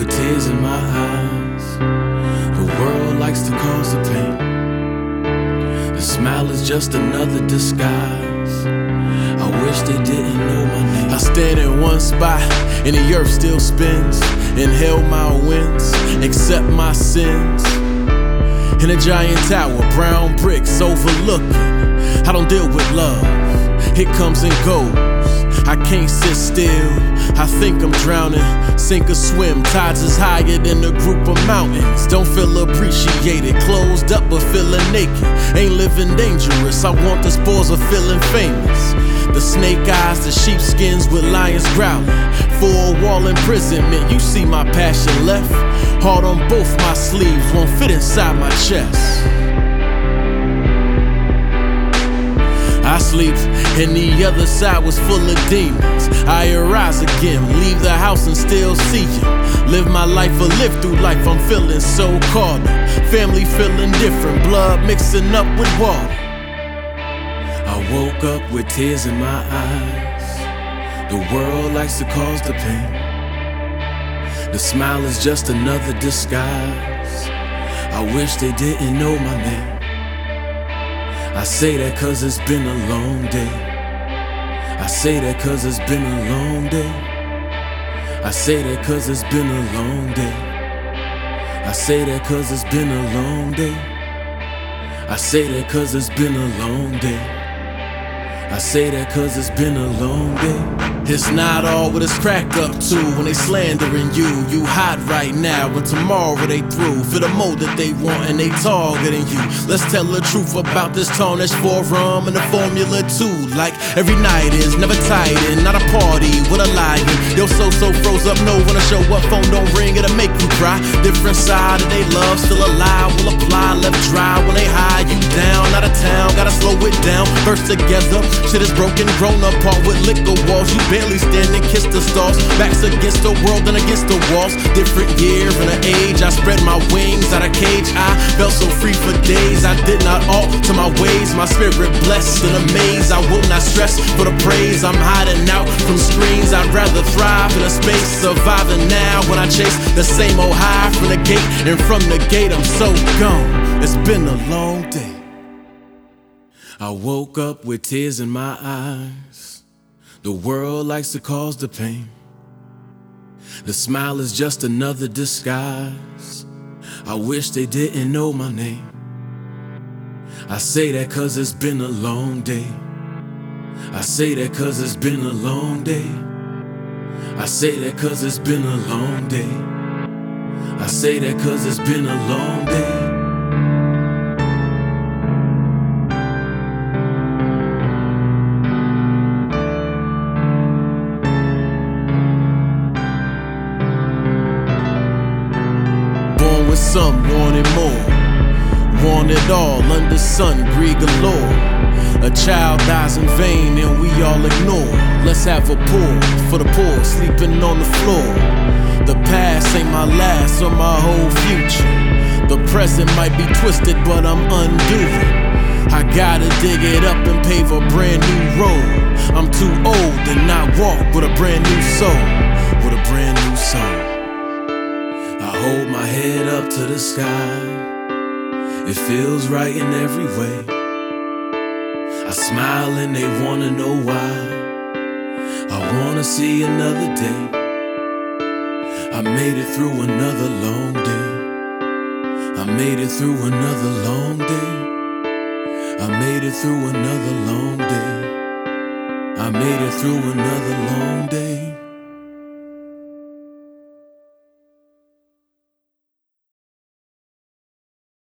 with tears in my eyes. The world likes to cause the pain. The smile is just another disguise. I wish they didn't know my name. I stand in one spot and the earth still spins. Inhale my winds, accept my sins. In a giant tower, brown bricks overlooking. I don't deal with love, it comes and goes. I can't sit still, I think I'm drowning. Sink or swim, tides is higher than a group of mountains. Don't feel appreciated, closed up but feeling naked. Ain't living dangerous, I want the spores of feeling famous. The snake eyes, the sheepskins with lions growling. Four-wall imprisonment, you see my passion left. Heart on both my sleeves, won't fit inside my chest. I sleep, and the other side was full of demons. I arise again, leave the house and still see you. Live my life or live through life, I'm feeling so caught up. Family feeling different, blood mixing up with water. I woke up with tears in my eyes. The world likes to cause the pain. The smile is just another disguise. I wish they didn't know my name. I say that cause it's been a long day. I say that cause it's been a long day. I say that cause it's been a long day. I say that cause it's been a long day. I say that cause it's been a long day. I say that cause it's been a long day. It's not all what it's cracked up to when they slandering you. You hot right now and tomorrow they through. For the mode that they want and they targeting you. Let's tell the truth about this tarnished forum and the Formula 2. Like every night is never tight and not a party with a lion. Yo so froze up, no when I show up, phone don't ring, it'll make you cry. Different side of they love, still alive, will apply, left dry when they hide you down. Out of town, gotta slow it down, burst together. Shit is broken, grown apart with liquor walls. You barely stand and kiss the stars. Backs against the world and against the walls. Different year and an age. I spread my wings out of cage. I felt so free for days. I did not alter my ways. My spirit blessed and amazed. I will not stress for the praise. I'm hiding out from screens. I'd rather thrive in a space. Surviving now when I chase the same old high from the gate. And from the gate I'm so gone. It's been a long day. I woke up with tears in my eyes. The world likes to cause the pain. The smile is just another disguise. I wish they didn't know my name. I say that cause it's been a long day. I say that cause it's been a long day. I say that cause it's been a long day. I say that cause it's been a long day. Some wanted more, want it all under sun, greed galore. A child dies in vain and we all ignore. Let's have a pour for the poor sleeping on the floor. The past ain't my last or my whole future. The present might be twisted but I'm undoing. I gotta dig it up and pave a brand new road. I'm too old to not walk with a brand new soul. With a brand new soul. I hold my head up to the sky. It feels right in every way. I smile and they wanna know why. I wanna see another day. I made it through another long day. I made it through another long day. I made it through another long day. I made it through another long day.